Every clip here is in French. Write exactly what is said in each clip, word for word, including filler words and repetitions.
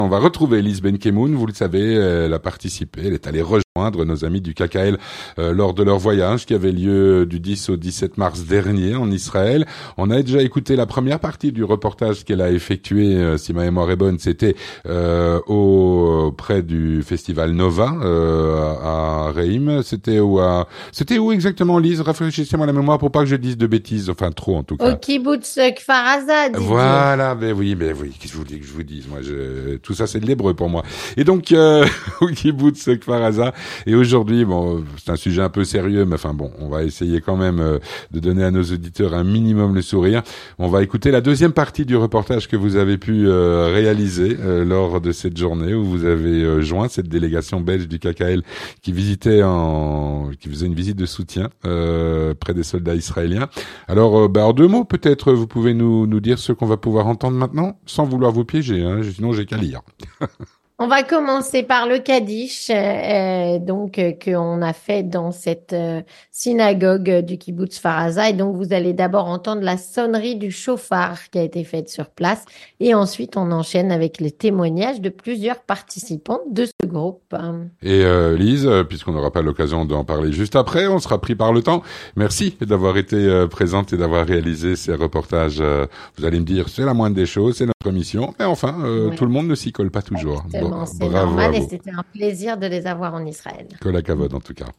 On va retrouver Lise Benkemoun, vous le savez, elle a participé, elle est allée rejoindre nos amis du K K L euh, lors de leur voyage qui avait lieu du dix au dix-sept mars dernier en Israël. On a déjà écouté la première partie du reportage qu'elle a effectué, euh, si ma mémoire est bonne, c'était euh, au près du festival Nova euh, à Reim. C'était où à... C'était où exactement, Lise? Rafraîchissez-moi la mémoire pour pas que je dise de bêtises, enfin trop en tout cas. Au kibbutz Kfar Aza, Didier. Voilà, mais oui, mais oui, qu'est-ce que vous voulez que je vous dise? Moi, je... tout ça c'est de l'hébreu pour moi. Et donc euh, au kibbutz Kfar Aza. Et aujourd'hui, bon, c'est un sujet un peu sérieux, mais enfin bon, on va essayer quand même euh, de donner à nos auditeurs un minimum le sourire. On va écouter la deuxième partie du reportage que vous avez pu euh, réaliser euh, lors de cette journée où vous avez euh, joint cette délégation belge du K K L qui visitait en, qui faisait une visite de soutien euh, près des soldats israéliens. Alors, euh, bah, en deux mots, peut-être vous pouvez nous nous dire ce qu'on va pouvoir entendre maintenant, sans vouloir vous piéger, hein, sinon j'ai qu'à lire. On va commencer par le Kaddish, euh, donc euh, qu'on a fait dans cette euh, synagogue du kibbutz Kfar Aza. Et donc, vous allez d'abord entendre la sonnerie du chauffard qui a été faite sur place. Et ensuite, on enchaîne avec les témoignages de plusieurs participants de ce groupe. Et euh, Lise, puisqu'on n'aura pas l'occasion d'en parler juste après, on sera pris par le temps. Merci d'avoir été euh, présente et d'avoir réalisé ces reportages. Euh, vous allez me dire, c'est la moindre des choses, c'est notre mission. Mais enfin, euh, oui. Tout le monde ne s'y colle pas toujours. Bon, c'est normal et c'était un plaisir de les avoir en Israël. Kol hakavod en tout cas.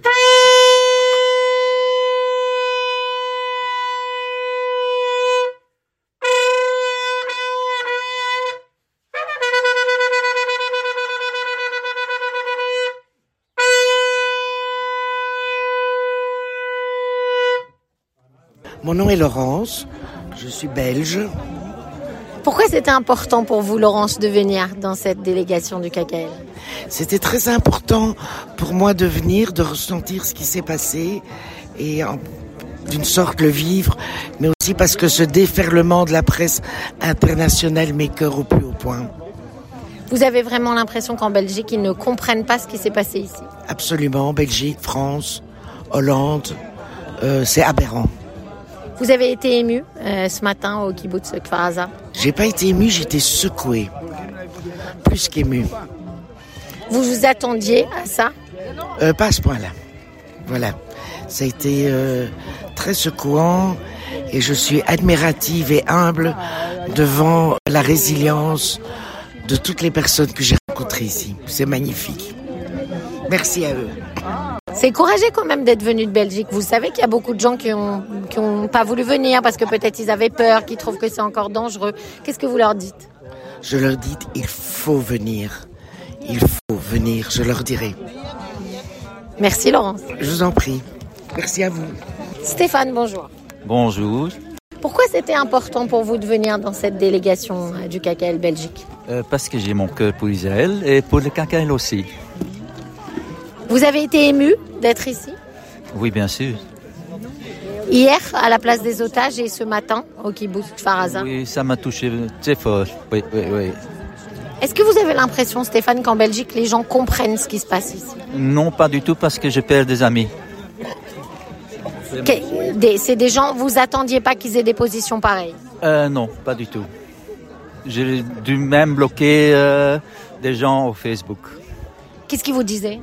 Mon nom est Laurence, je suis belge. Pourquoi c'était important pour vous, Laurence, de venir dans cette délégation du K K L? C'était très important pour moi de venir, de ressentir ce qui s'est passé et en, d'une sorte le vivre, mais aussi parce que ce déferlement de la presse internationale met cœur au plus haut point. Vous avez vraiment l'impression qu'en Belgique, ils ne comprennent pas ce qui s'est passé ici? Absolument, Belgique, France, Hollande, euh, c'est aberrant. Vous avez été ému euh, ce matin au kibbutz Kfar Aza? J'ai pas été ému, j'étais secoué, plus qu'ému. Vous vous attendiez à ça? euh, Pas à ce point-là. Voilà, ça a été euh, très secouant et je suis admirative et humble devant la résilience de toutes les personnes que j'ai rencontrées ici. C'est magnifique. Merci à eux. C'est courageux quand même d'être venu de Belgique. Vous savez qu'il y a beaucoup de gens qui ont qui ont pas voulu venir parce que peut-être ils avaient peur, qui trouvent que c'est encore dangereux. Qu'est-ce que vous leur dites? Je leur dis, il faut venir. Il faut venir, je leur dirai. Merci Laurence. Je vous en prie. Merci à vous. Stéphane, bonjour. Bonjour. Pourquoi c'était important pour vous de venir dans cette délégation du K K L Belgique? euh, Parce que j'ai mon cœur pour Israël et pour le K K L aussi. Vous avez été ému d'être ici? Oui, bien sûr. Hier, à la place des otages et ce matin, au kibbutz Kfar Aza? Oui, ça m'a touché très fort. Oui, oui, oui. Est-ce que vous avez l'impression, Stéphane, qu'en Belgique, les gens comprennent ce qui se passe ici? Non, pas du tout, parce que je perds des amis. Que, des, c'est des gens, vous attendiez pas qu'ils aient des positions pareilles? euh, Non, pas du tout. J'ai dû même bloquer euh, des gens au Facebook. Qu'est-ce qu'ils vous disaient?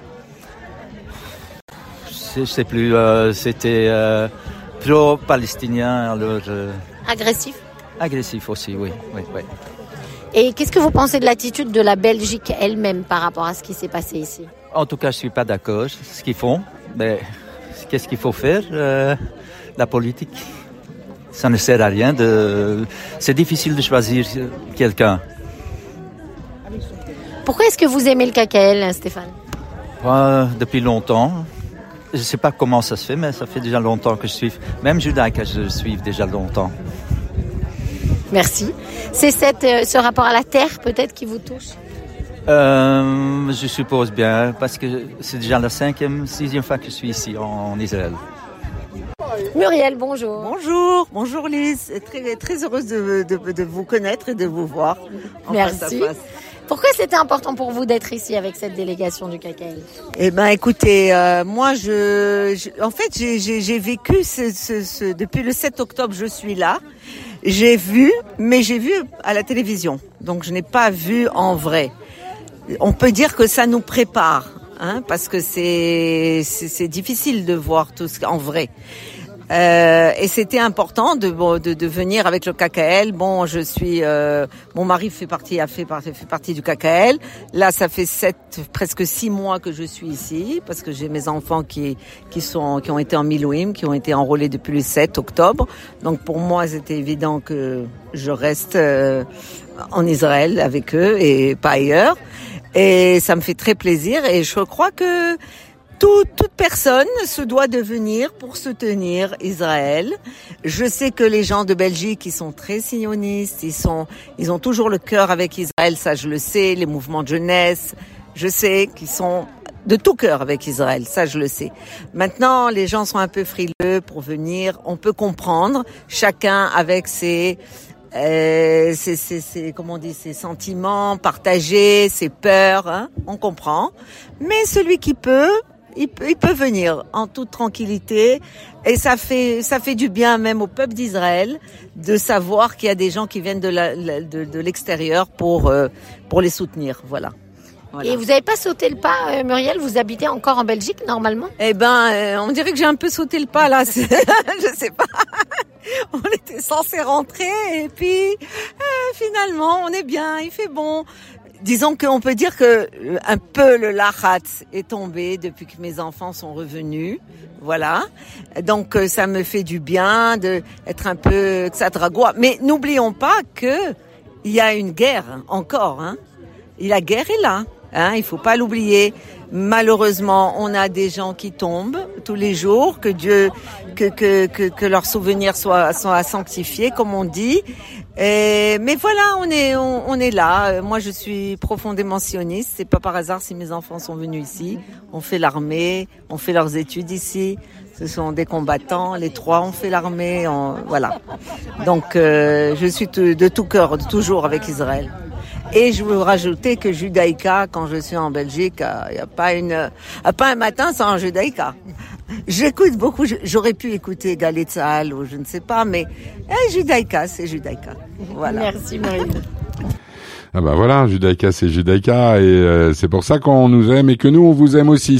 Je sais plus, euh, c'était euh, pro-palestinien, alors... Euh, agressif? Agressif aussi, oui, oui, oui. Et qu'est-ce que vous pensez de l'attitude de la Belgique elle-même par rapport à ce qui s'est passé ici? En tout cas, je suis pas d'accord ce qu'ils font, mais qu'est-ce qu'il faut faire? euh, La politique, ça ne sert à rien. De... C'est difficile de choisir quelqu'un. Pourquoi est-ce que vous aimez le K K L, Stéphane? euh, Depuis longtemps. Je ne sais pas comment ça se fait, mais ça fait déjà longtemps que je suis. Même Judaïka, je le suis déjà longtemps. Merci. C'est cette, euh, ce rapport à la terre, peut-être, qui vous touche? euh, Je suppose bien, parce que c'est déjà la cinquième, sixième fois que je suis ici, en, en Israël. Muriel, bonjour. Bonjour, bonjour Lise. Très, très heureuse de, de, de vous connaître et de vous voir. En Merci. Face à face. Pourquoi c'était important pour vous d'être ici avec cette délégation du K K L? Eh ben, écoutez, euh, moi, je, je, en fait, j'ai, j'ai, j'ai vécu ce, ce, ce, depuis le sept octobre, je suis là. J'ai vu, mais j'ai vu à la télévision. Donc je n'ai pas vu en vrai. On peut dire que ça nous prépare, hein, parce que c'est, c'est, c'est difficile de voir tout ce en vrai. Euh, et c'était important de, de de venir avec le K K L. Bon, je suis, euh, mon mari fait partie, a fait partie, fait partie du K K L. Là, ça fait sept, presque six mois que je suis ici parce que j'ai mes enfants qui qui sont, qui ont été en Milouim, qui ont été enrôlés depuis le sept octobre. Donc pour moi, c'était évident que je reste euh, en Israël avec eux et pas ailleurs. Et ça me fait très plaisir. Et je crois que Tout, toute personne se doit de venir pour soutenir Israël. Je sais que les gens de Belgique, ils sont très sionistes, ils sont, ils ont toujours le cœur avec Israël, ça je le sais, les mouvements de jeunesse, je sais qu'ils sont de tout cœur avec Israël, ça je le sais. Maintenant, les gens sont un peu frileux pour venir, on peut comprendre, chacun avec ses, euh, ses, ses, ses, comment on dit, ses sentiments partagés, ses peurs, hein, on comprend. Mais celui qui peut, Il peut, il peut venir en toute tranquillité et ça fait ça fait du bien même au peuple d'Israël de savoir qu'il y a des gens qui viennent de la, de, de l'extérieur pour euh, pour les soutenir. Voilà. Voilà. Et vous n'avez pas sauté le pas, euh, Muriel? Vous habitez encore en Belgique normalement? Eh ben, euh, on dirait que j'ai un peu sauté le pas là. Je sais pas. On était censé rentrer et puis euh, finalement on est bien, il fait bon. Disons qu'on peut dire que un peu le lachatz est tombé depuis que mes enfants sont revenus, voilà. Donc ça me fait du bien de être un peu ksadragoua. Mais n'oublions pas que il y a une guerre encore, hein. Et la guerre est là, hein. Il faut pas l'oublier. Malheureusement, on a des gens qui tombent tous les jours, que Dieu, que que que, que leurs souvenirs soient soient sanctifiés, comme on dit. Et, mais voilà, on est on, on est là. Moi, je suis profondément sioniste. C'est pas par hasard si mes enfants sont venus ici. On fait l'armée, on fait leurs études ici. Ce sont des combattants. Les trois ont fait l'armée. On, voilà. Donc, euh, je suis de, de tout cœur, toujours avec Israël. Et je veux rajouter que Judaïka, quand je suis en Belgique, il n'y a pas une, pas un matin sans Judaïka. J'écoute beaucoup, j'aurais pu écouter Galei Tzahal ou je ne sais pas, mais eh, Judaïka, c'est Judaïka. Voilà. Merci Marie. Ah bah voilà, Judaïka c'est Judaïka et euh, c'est pour ça qu'on nous aime et que nous on vous aime aussi.